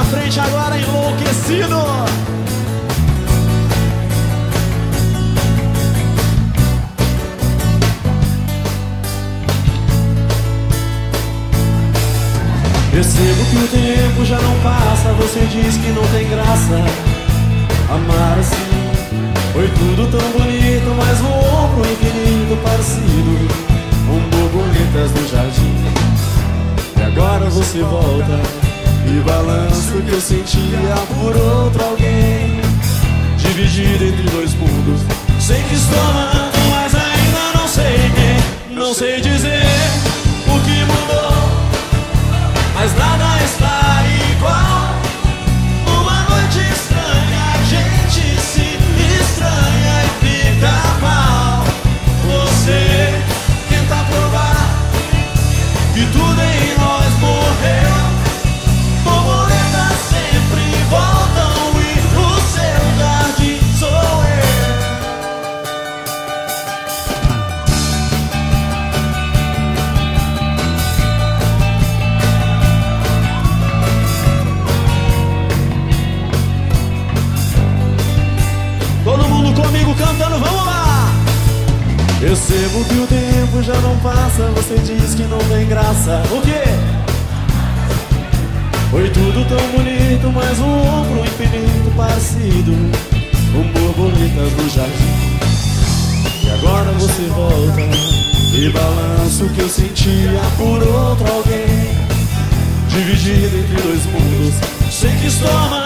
frente agora, enlouquecido. Percebo que o tempo já não passa. Você diz que não tem graça amar assim. Foi tudo tão bonito, mas voou pro infinito parecido com borboletas no jardim. E agora você volta e balança o que eu sentia por outro alguém. Dividido entre dois mundos. Sei que estou amando, mas ainda não sei quem. Não sei dizer o que mudou, mas nada está igual. Numa noite estranha a gente se estranha e fica mal. Você tenta provar que tudo em nós morreu. Borboletas sempre voltam e o seu jardim sou eu. Todo mundo comigo cantando, vamos lá! Percebo que o tempo já não passa. Você diz que não tem graça. O quê? Foi tudo tão bonito, mas um ombro infinito parecido com borboletas no jardim. E agora você volta e balança o que eu sentia por outro alguém. Dividido entre dois mundos. Sei que estou amando,